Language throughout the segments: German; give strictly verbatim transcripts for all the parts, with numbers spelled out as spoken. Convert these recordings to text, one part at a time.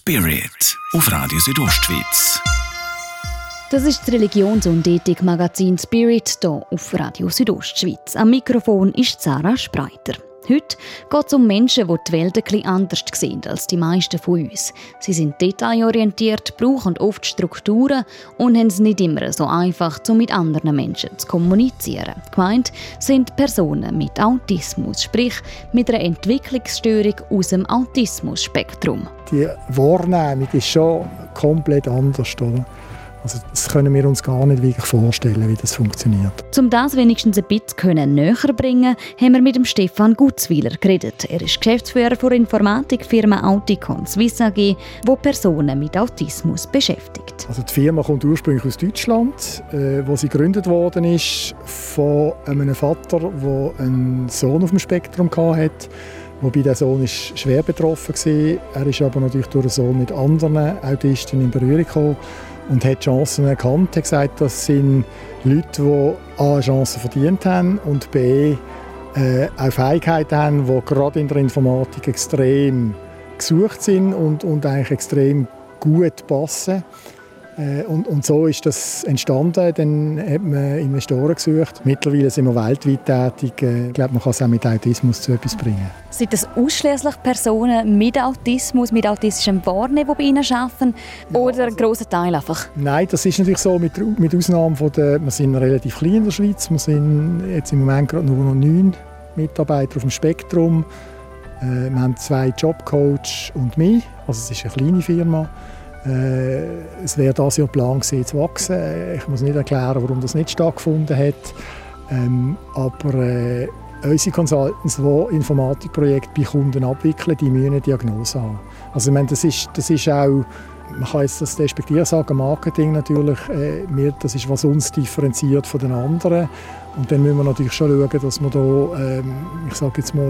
Spirit auf Radio Südostschweiz. Das ist das Religions- und Ethikmagazin Spirit hier auf Radio Südostschweiz. Am Mikrofon ist Sarah Spreiter. Heute geht es um Menschen, die die Welt etwas anders sehen als die meisten von uns. Sie sind detailorientiert, brauchen oft Strukturen und haben es nicht immer so einfach, um mit anderen Menschen zu kommunizieren. Gemeint sind Personen mit Autismus, sprich mit einer Entwicklungsstörung aus dem Autismus-Spektrum. Die Wahrnehmung ist schon komplett anders, oder? Also das können wir uns gar nicht wirklich vorstellen, wie das funktioniert. Um das wenigstens ein bisschen näher zu bringen, haben wir mit dem Stefan Gutzwiller geredet. Er ist Geschäftsführer der Informatikfirma Auticon Swiss A G, die Personen mit Autismus beschäftigt. Also die Firma kommt ursprünglich aus Deutschland, äh, wo sie gegründet worden ist von einem Vater, der einen Sohn auf dem Spektrum hatte. Wobei der Sohn ist schwer betroffen war. Er ist aber natürlich durch den Sohn mit anderen Autisten in Berührung gekommen und hat Chancen erkannt. Er hat gesagt, das sind Leute, die A, Chancen verdient haben und B, äh, auch Fähigkeiten haben, die gerade in der Informatik extrem gesucht sind und, und eigentlich extrem gut passen. Äh, und, und so ist das entstanden. Dann hat man Investoren gesucht. Mittlerweile sind wir weltweit tätig. Ich glaube, man kann es auch mit Autismus zu etwas bringen. Sind das ausschließlich Personen mit Autismus, mit autistischem Wahrnehmen, die bei Ihnen arbeiten? Oder ein grosser Teil einfach? Nein, das ist natürlich so, mit, mit Ausnahme von der, wir sind relativ klein in der Schweiz. Wir sind jetzt im Moment gerade nur noch neun Mitarbeiter auf dem Spektrum. Äh, wir haben zwei Jobcoaches und mich. Also es ist eine kleine Firma. Äh, es wäre dieses Jahr Plan gewesen, zu wachsen. Ich muss nicht erklären, warum das nicht stattgefunden hat. Ähm, aber äh, unsere Consultants, die Informatikprojekte bei Kunden abwickeln, die müssen eine Diagnose haben. Also ich meine, das ist, das ist auch, man kann jetzt das despektierlich sagen, Marketing natürlich, äh, wir, das ist, was uns differenziert von den anderen. Und dann müssen wir natürlich schon schauen, dass wir da, ähm, ich sage jetzt mal,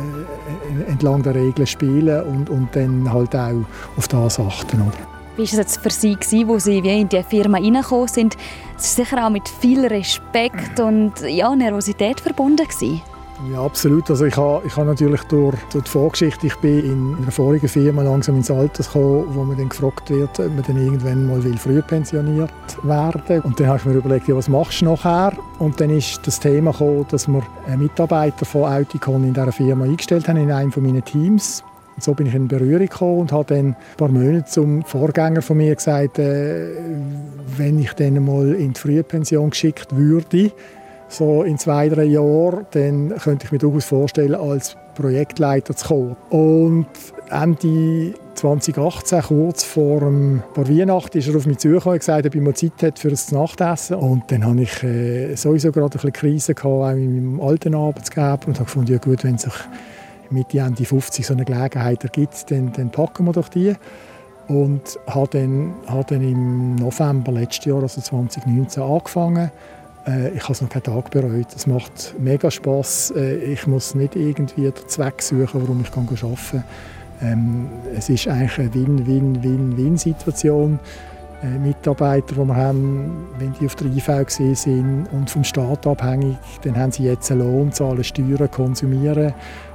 äh, entlang der Regeln spielen und, und dann halt auch auf das achten. Oder? Wie war es jetzt für Sie, als Sie wie in die Firma reingekommen sind? Es ist sicher auch mit viel Respekt und ja, Nervosität verbunden gewesen. Ja, absolut. Also ich habe, ich habe natürlich durch, durch die Vorgeschichte, ich bin in einer vorigen Firma langsam ins Alter gekommen, wo man dann gefragt wird, ob man dann irgendwann mal will früh pensioniert werden. Und dann habe ich mir überlegt, ja, was machst du nachher? Und dann ist das Thema gekommen, dass wir einen Mitarbeiter von Auticon in dieser Firma eingestellt haben, in einem meiner Teams. Und so bin ich in Berührung gekommen und habe dann ein paar Monate zum Vorgänger von mir gesagt, äh, wenn ich dann mal in die Frühpension geschickt würde, so in zwei, drei Jahren, dann könnte ich mir durchaus vorstellen, als Projektleiter zu kommen. Und Ende zwanzig achtzehn, kurz vor dem vor Weihnachten, ist er auf mich zugekommen und gesagt, ob ich mal Zeit hätte für das Nachtessen. Und dann hatte ich äh, sowieso gerade ein bisschen Krise gehabt, auch in meinem alten Arbeitsgeber, und habe gefunden, ja gut, wenn sich Mitte, Ende fünfzig so eine Gelegenheit ergibt, dann, dann packen wir doch die. Und habe dann, habe dann im November letzten Jahr, also zwanzig neunzehn, angefangen. Ich habe es noch keinen Tag bereut. Es macht mega Spass. Ich muss nicht irgendwie den Zweck suchen, warum ich arbeiten kann. Ähm, es ist eigentlich eine Win-Win-Win-Win-Situation. Äh, Mitarbeiter, die wir haben, wenn die auf der I V gesehen sind und vom Staat abhängig, dann haben sie jetzt einen Lohn, zahlen Steuern, konsumieren.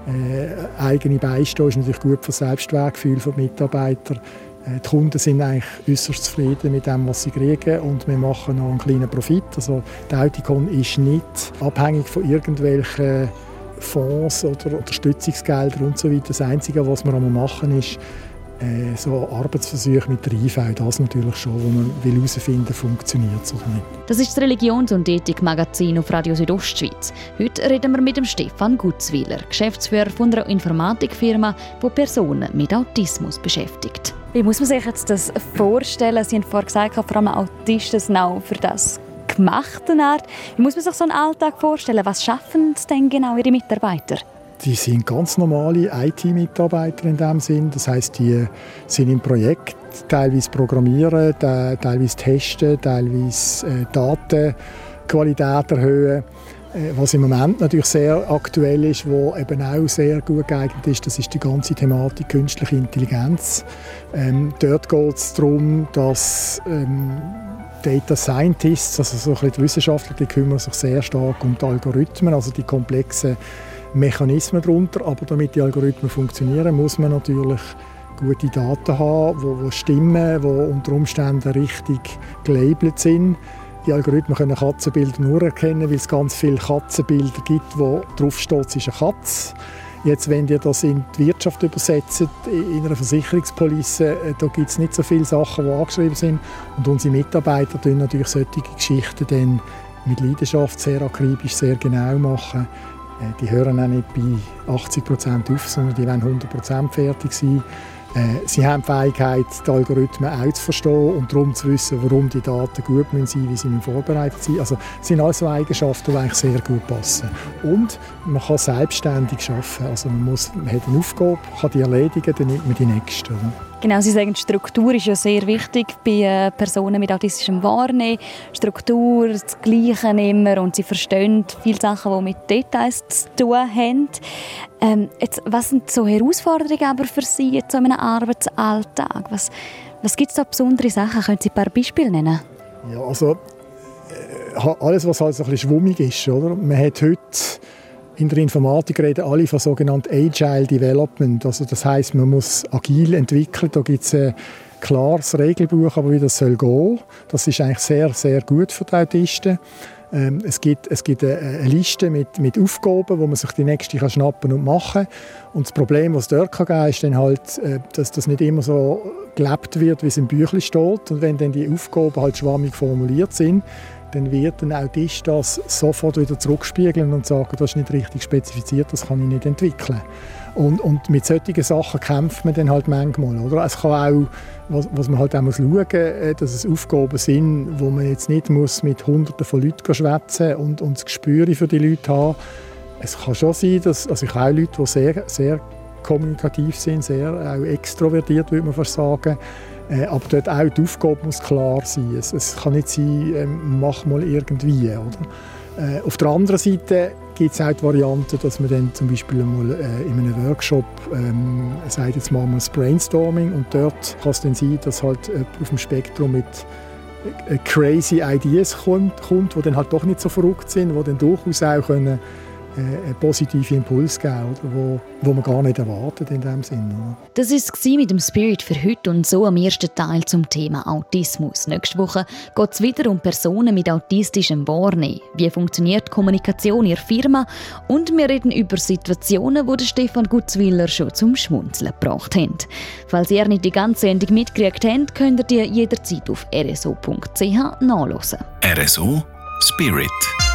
Äh, eigene Beistehen ist natürlich gut für das Selbstwertgefühl der Mitarbeiter. Die Kunden sind eigentlich äußerst zufrieden mit dem, was sie kriegen, und wir machen noch einen kleinen Profit. Also die Auticon ist nicht abhängig von irgendwelchen Fonds oder Unterstützungsgeldern und so weiter. Das Einzige, was wir machen, ist äh, so Arbeitsversuche mit der I V. Das natürlich schon, wo man herausfinden will, funktioniert es oder nicht. Das ist das Religions- und Ethikmagazin auf Radio Südostschweiz. Heute reden wir mit dem Stefan Gutzwiller, Geschäftsführer von einer Informatikfirma, die Personen mit Autismus beschäftigt. Wie muss man sich jetzt das vorstellen? Sie haben vorhin gesagt, vor allem Autisten sind auch für das gemachte Art. Wie muss man sich so einen Alltag vorstellen? Was schaffen denn genau Ihre Mitarbeiter? Die sind ganz normale I T-Mitarbeiter in dem Sinn. Das heisst, die sind im Projekt, teilweise programmieren, teilweise testen, teilweise äh, Datenqualität erhöhen. Was im Moment natürlich sehr aktuell ist, wo eben auch sehr gut geeignet ist, das ist die ganze Thematik künstliche Intelligenz. Ähm, dort geht es darum, dass ähm, Data Scientists, also so ein bisschen die Wissenschaftler, die kümmern sich sehr stark um die Algorithmen, also die komplexen Mechanismen darunter. Aber damit die Algorithmen funktionieren, muss man natürlich gute Daten haben, die, die stimmen, die unter Umständen richtig gelabelt sind. Die Algorithmen können Katzenbilder nur erkennen, weil es ganz viele Katzenbilder gibt, wo drauf steht, es ist eine Katze. Jetzt, wenn ihr das in die Wirtschaft übersetzt, in einer Versicherungspolice, da gibt es nicht so viele Sachen, die angeschrieben sind. Und unsere Mitarbeiter machen natürlich solche Geschichten dann mit Leidenschaft sehr akribisch, sehr genau machen. Die hören auch nicht bei achtzig Prozent auf, sondern die wollen hundert Prozent fertig sein. Sie haben die Fähigkeit, die Algorithmen auch zu verstehen und darum zu wissen, warum die Daten gut sein müssen, wie sie vorbereitet sind. Also das sind alles so Eigenschaften, die eigentlich sehr gut passen. Und man kann selbstständig arbeiten. Also man, muss, man hat eine Aufgabe, kann die erledigen, dann nimmt man die nächste. Genau, Sie sagen, die Struktur ist ja sehr wichtig bei Personen mit autistischem Wahrnehmen. Struktur, das Gleiche immer und sie verstehen viele Sachen, die mit Details zu tun haben. Ähm, jetzt, was sind so Herausforderungen aber für Sie jetzt so in einem Arbeitsalltag? Was, was gibt es da besondere Sachen? Können Sie ein paar Beispiele nennen? Ja, also äh, alles, was halt so ein bisschen schwummig ist. Oder? Man hat heute in der Informatik reden alle von sogenannten Agile Development. Also das heisst, man muss agil entwickeln. Da gibt es ein klares Regelbuch, aber wie das soll gehen. Das ist eigentlich sehr, sehr gut für die Autisten. Ähm, es gibt, es gibt eine, eine Liste mit, mit Aufgaben, wo man sich die nächste kann schnappen und machen kann. Und das Problem, das es dort geben kann, ist dann halt, äh, dass das nicht immer so gelebt wird, wie es im Büchlein steht. Und wenn dann die Aufgaben halt schwammig formuliert sind, dann wird ein Autist das sofort wieder zurückspiegeln und sagen, das ist nicht richtig spezifiziert, das kann ich nicht entwickeln. Und, und mit solchen Sachen kämpft man dann halt manchmal. Oder? Es kann auch, was, was man halt auch muss schauen muss, dass es Aufgaben sind, wo man jetzt nicht muss mit Hunderten von Leuten schwätzen und, und das Gespür für die Leute haben. Es kann schon sein, dass also ich habe auch Leute, die sehr, sehr kommunikativ sind, sehr auch extrovertiert, würde man fast sagen. Äh, aber dort auch die Aufgabe muss klar sein. Es, es kann nicht sein, äh, mach mal irgendwie. Oder? Äh, auf der anderen Seite gibt es auch die Variante, dass man dann zum Beispiel mal äh, in einem Workshop ähm, sagt, jetzt machen wir ein Brainstorming und dort kann es dann sein, dass halt äh, auf dem Spektrum mit äh, crazy Ideas kommt, kommt, die dann halt doch nicht so verrückt sind, die dann durchaus auch können einen positiven Impuls geben, wo, wo man gar nicht erwartet in dem Sinne. Das war es mit dem Spirit für heute und so am ersten Teil zum Thema Autismus. Nächste Woche geht es wieder um Personen mit autistischem Wahrnehmen. Wie funktioniert Kommunikation in der Firma? Und wir reden über Situationen, die Stefan Gutzwiller schon zum Schmunzeln gebracht haben. Falls ihr nicht die ganze Sendung mitgekriegt habt, könnt ihr die jederzeit auf r s o punkt c h nachhören. R S O Spirit.